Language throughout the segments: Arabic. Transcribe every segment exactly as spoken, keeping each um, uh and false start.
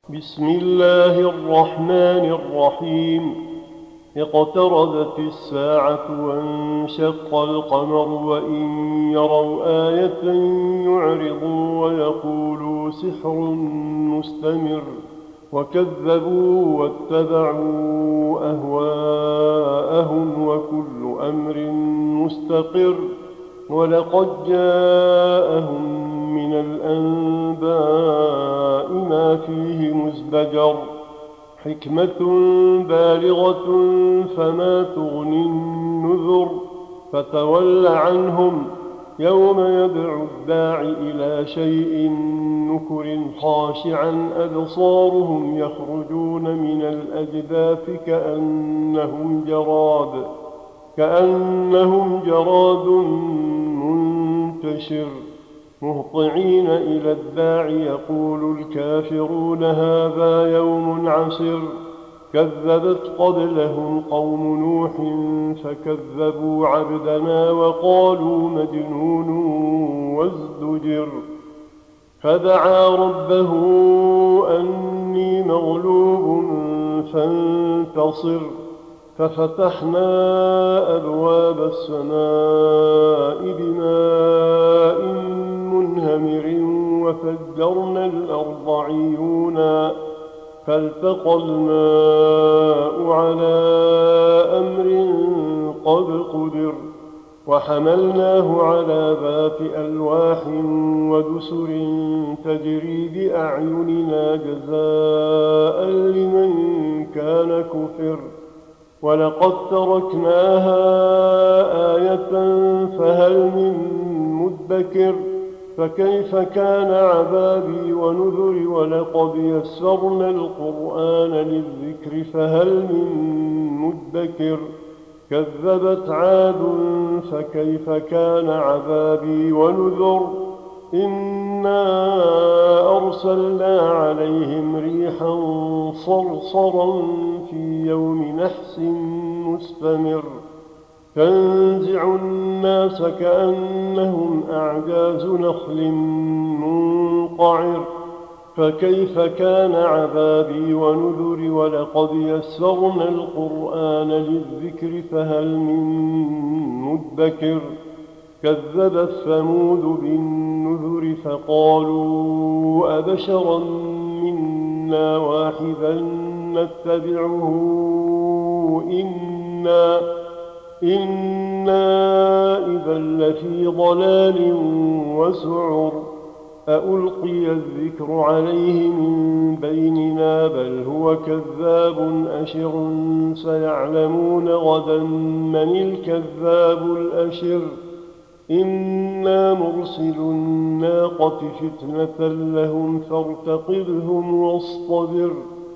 بسم الله الرحمن الرحيم اقتربت الساعة وانشق القمر وإن يروا آية يعرضوا ويقولوا سحر مستمر وكذبوا واتبعوا أهواءهم وكل أمر مستقر ولقد جاءهم من الأنباء ما فيه مزدجر حكمة بالغة فما تغني النذر فتول عنهم يوم يدعو الداع إلى شيء نكر خاشعا أبصارهم يخرجون من الأجداث كأنهم جراد كأنهم جراد منتشر مهطعين إلى الداع يقول الكافرون هذا يوم عسر كذبت قبلهم قوم نوح فكذبوا عبدنا وقالوا مجنون وازدجر فدعا ربه أني مغلوب فانتصر ففتحنا أبواب السماء بماء منهمر وفجرنا الأرض عيونا فالتقى الماء على أمر قد قدر وحملناه على ذات ألواح ودسر تجري بأعيننا جزاء لمن كان كفر ولقد تركناها آية فهل من مدكر فكيف كان عذابي ونذر ولقد يسرنا القرآن للذكر فهل من مدكر كذبت عاد فكيف كان عذابي ونذر إنا أرسلنا عليهم ريحا صرصرا في يوم نحس مستمر تنزع الناس كأنهم أعجاز نخل منقعر فكيف كان عذابي ونذر ولقد يسرنا القرآن للذكر فهل من مدكر كذبت ثمود بالنذر فقالوا أبشرا منا واحدا نتبعه إنا إنا إذا لفي ضلال وسعر أألقي الذكر عليه من بيننا بل هو كذاب أشر سيعلمون غدا من الكذاب الأشر إنا مرسل الناقة فتنة لهم فارتقبهم واصطبر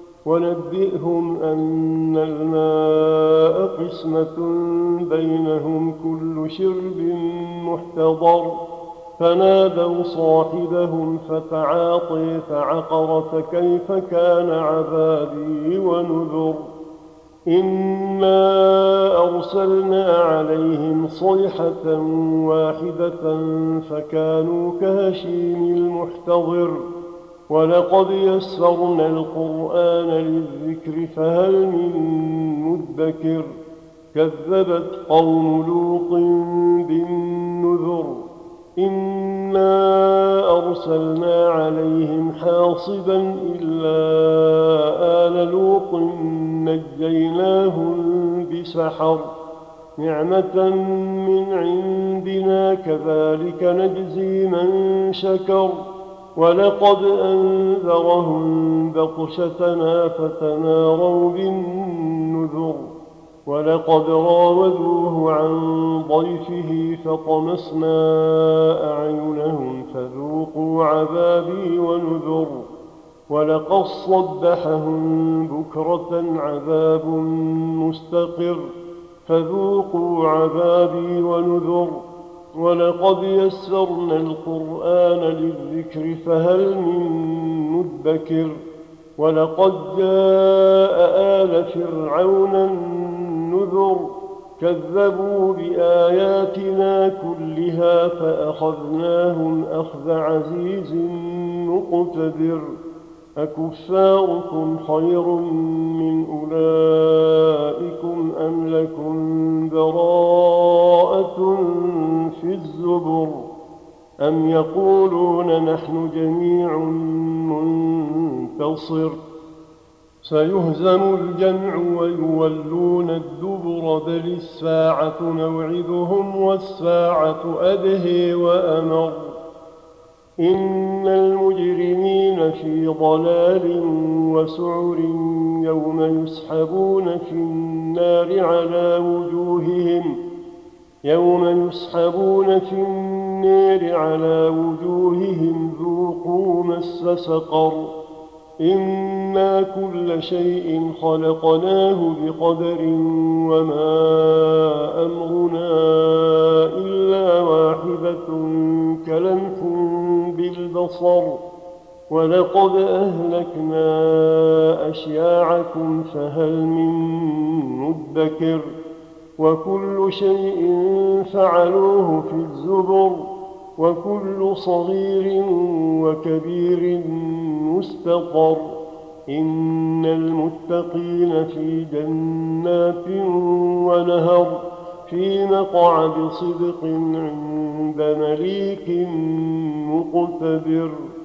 ونبئهم أن الماء قسمة بينهم كل شرب محتضر فنادوا صاحبهم فتعاطي فعقر فكيف كان عذابي ونذر إنا أرسلنا عليهم صيحة واحدة فكانوا كهشيم المحتضر ولقد يسرنا القرآن للذكر فهل من مدكر كذبت قوم لوط بالنذر إنا أرسلنا عليهم حاصبا إلا آل لوط نجيناهم بسحر نعمة من عندنا كذلك نجزي من شكر ولقد أنذرهم بطشتنا فتماروا بالنذر ولقد راودوه عن ضيفه فطمسنا أعينهم فذوقوا عذابي ونذر ولقد صبحهم بكرة عذاب مستقر فذوقوا عذابي ونذر ولقد يسرنا القرآن للذكر فهل من مدكر ولقد جاء آل فرعون النذر كذبوا بآياتنا كلها فأخذناهم أخذ عزيز مقتدر أكفاركم خير من أولئكم أم لكم براءة في الزبر أم يقولون نحن جميع منتصر سيهزم الجمع ويولون الدبر بل الساعة موعدهم والساعة أدهى وأمر إن المجرمين في ضلال وسعر يوم يسحبون في النار على وجوههم يوم يسحبون في النار على وجوههم ذوقوا مس سقر إنا كل شيء خلقناه بقدر وما أمرنا إلا واحدة كلمح بالبصر ولقد أهلكنا أشياعكم فهل من مدكر وكل شيء فعلوه في الزبر وكل صغير وكبير مستقر إن المتقين في جنات ونهر في مقعد صدق عند مليك مقتدر.